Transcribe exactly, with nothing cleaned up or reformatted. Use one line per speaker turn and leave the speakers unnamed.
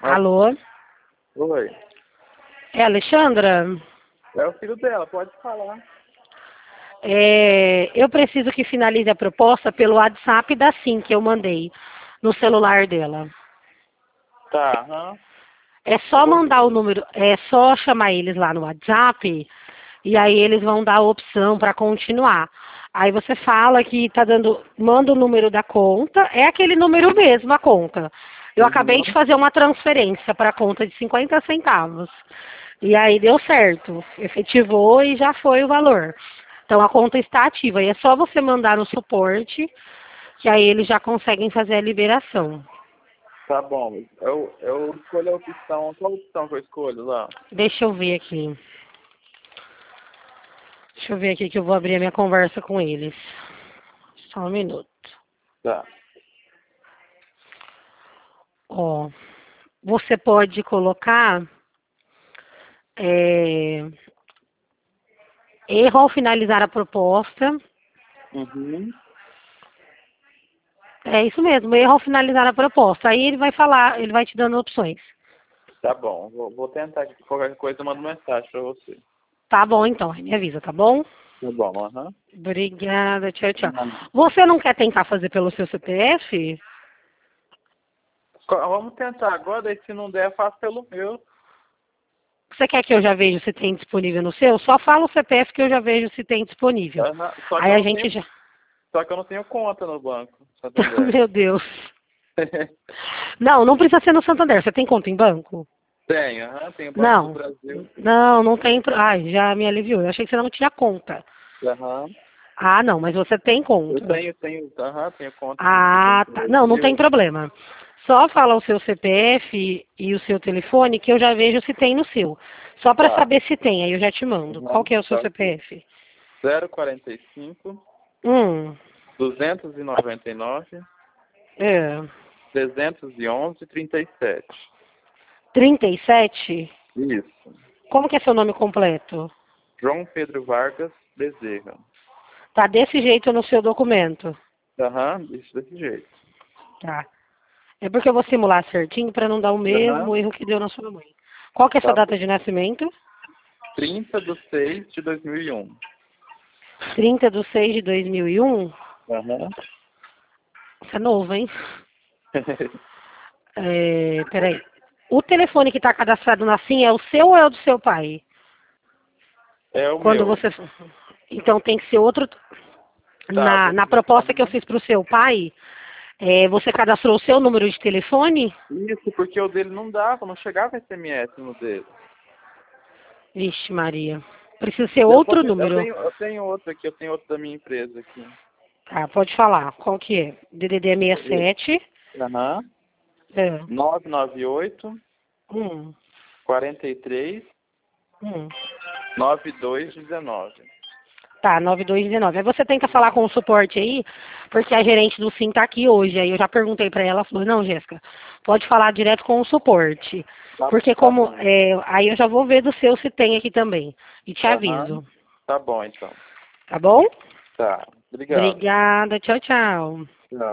Ah,
Alô?
oi.
É a Alexandra?
É o filho dela, pode falar.
É, eu preciso que finalize a proposta pelo WhatsApp da SIM que eu mandei no celular dela.
Tá, aham.
É
Eu
só
vou
mandar o
ver.
número, é só chamar eles lá no WhatsApp e aí eles vão dar a opção para continuar. Aí você fala que tá dando, manda o número da conta, é aquele número mesmo, a conta. Eu acabei de
Uhum.
fazer uma transferência para a conta de cinquenta centavos. E aí deu certo, efetivou e já foi o valor. Então a conta está ativa e é só você mandar no suporte que aí eles já conseguem fazer a liberação.
Tá bom. Eu, eu escolho a opção. Qual opção que eu escolho lá?
Deixa eu ver aqui. Deixa eu ver aqui que eu vou abrir a minha conversa com eles. Só um minuto.
Tá.
Ó, você pode colocar é, erro ao finalizar a proposta.
Uhum.
É isso mesmo, erro ao finalizar a proposta. Aí ele vai falar, ele vai te dando opções.
Tá bom. Vou, vou tentar aqui. Qualquer coisa eu mando mensagem pra você.
Tá bom então, aí me avisa, tá bom?
Tá bom, aham.
Obrigada, tchau, tchau.
Uhum.
Você não quer tentar fazer pelo seu C P F?
Co- Vamos tentar agora, daí se não der, faço pelo meu.
Você quer que eu já veja se tem disponível no seu? Só fala o C P F que eu já vejo se tem disponível.
Aham. Só que
Aí
eu
a
não
gente
tenho.
já.
Só que eu não tenho conta no banco, Santander.
Meu Deus. Não, não precisa ser no Santander. Você tem conta em banco?
Tenho, aham. Tenho Banco do
Não.
Brasil.
Não, não tem. pro- Ai, já me aliviou. Eu achei que você não tinha conta.
Aham.
Ah, não, mas você tem
Eu
conta.
tenho, tenho, aham, tenho conta no
Ah,
Banco do
tá. Não, não tem
Brasil.
problema. Só fala o seu C P F e o seu telefone que eu já vejo se tem no seu. Só para
Tá.
saber se tem, aí eu já te mando. Qual
Uhum.
que é o seu
Tá ok.
C P F?
zero quarenta e cinco,
Hum,
duzentos e noventa e nove,
é.
trezentos e onze, trinta e sete.
trinta e sete?
Isso.
Como que é seu nome completo?
João Pedro Vargas Bezerra.
Tá desse jeito no seu documento.
Aham, isso desse jeito.
Tá. É porque eu vou simular certinho para não dar o
Aham,
mesmo erro que deu na sua mãe. Qual que é a sua
tá bom.
data de nascimento?
trinta de seis de dois mil e um.
trinta de seis de dois mil e um?
Aham.
Você é novo, hein? É, peraí. O telefone que está cadastrado na SIM é o seu ou é o do seu pai?
É o
Quando
meu.
você. Então tem que ser outro.
Tá,
Na,
vou...
na proposta que eu
Aham.
fiz para o seu pai, é, você cadastrou o seu número de telefone?
Isso, porque o dele não dava, não chegava S M S no dele.
Vixe, Maria. Precisa ser
Eu, vou
outro
te- eu,
número.
tenho, eu tenho outro aqui, eu tenho outro da minha empresa aqui.
Tá, pode falar. Qual que é? D D D sessenta e sete.
Aham.
É.
nove nove oito,
Hum,
quarenta e três,
hum.
noventa e dois dezenove.
Tá, nove dois um nove. Aí você tenta falar com o suporte aí, porque a gerente do SIM tá aqui hoje. Aí eu já perguntei pra ela, ela falou, não, Jéssica, pode falar direto com o suporte.
Tá,
Porque
tá
como,
bom.
é, aí eu já vou ver do seu se tem aqui também. E te
Aham.
aviso.
Tá bom, então.
Tá bom?
Tá. Obrigado.
Obrigada, tchau, tchau.